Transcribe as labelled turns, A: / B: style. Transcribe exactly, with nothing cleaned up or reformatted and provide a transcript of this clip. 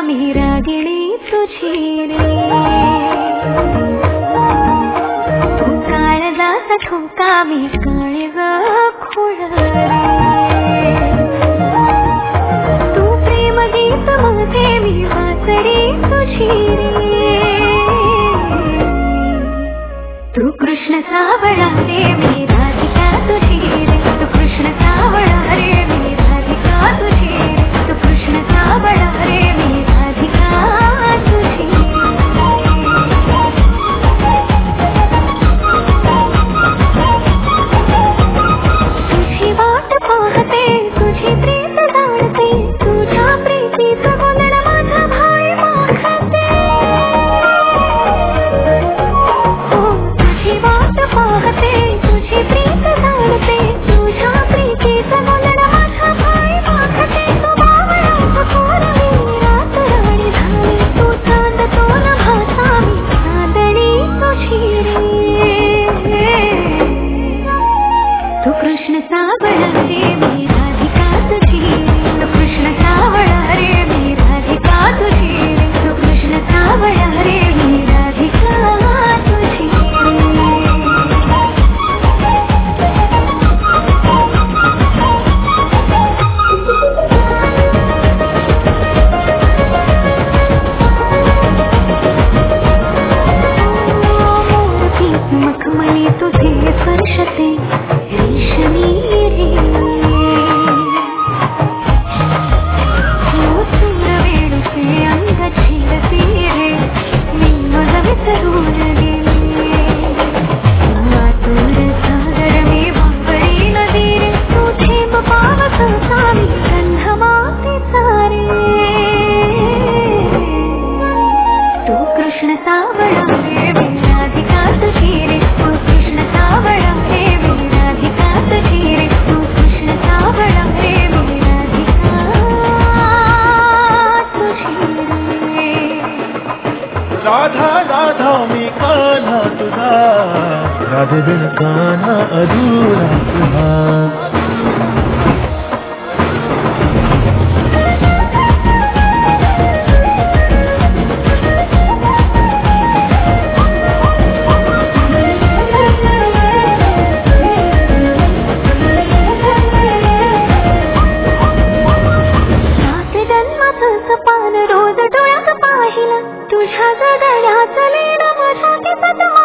A: मी रागिणी तुझी रे. तू काळजाचा ठोका मी काळीज खोळ रे. तू प्रेम गीत माझे मी वासरी तुझी रे. तू कृष्ण सावळा रे मी राधिका तुझी रे. तू कृष्ण सावळा रे मी राधिका तुझी रे. तू कृष्ण सावळा रे मी राधिका तुझी तुझी वाट पाहते तुझी प्रीत जाणते. तुझ्या प्रीतीचं बोलण माझा भाई मागते. तुझी वाट पाहते तुझी प्रीत जाणते. तुझ्या प्रीतीचं बोलण माझा भाई मागते. तू बावळा खोर मी रात राणी झाली. तू चांद तो न भासा मी चांदणी तुझी रे. तू कृष्ण सावळा रे मी राधिका तुझी रे. तू कृष्ण सावळा रे मी राधिका तुझी रे. तू कृष्ण सावळा रे मी राधिका तुझी रे. मखमली तुझे स्पर्शते रेशमी रे. हो सूरवेणूचे अंग झिलते रे. मी मला विसरून गेले. मातूर सागर मी बावळी नदी रे. तू थेंब पावसाचा मी गंध मातीचा रे. तू कृष्ण सावळा रे मी राधिका तुझी रे. तू कृष्ण सावळा रे मी राधिका तुझी रे. तू कृष्ण सावळा रे मी राधिका तुझी रे.
B: राधा राधा मी कान्हा तुझा. राधे बिन कान्हा अधुरा तुझा.
A: सात जन्माचं सपान रोज डोळ्यात पाहिलं. तुझ्या जगण्याचं लीन माझ्या तिथं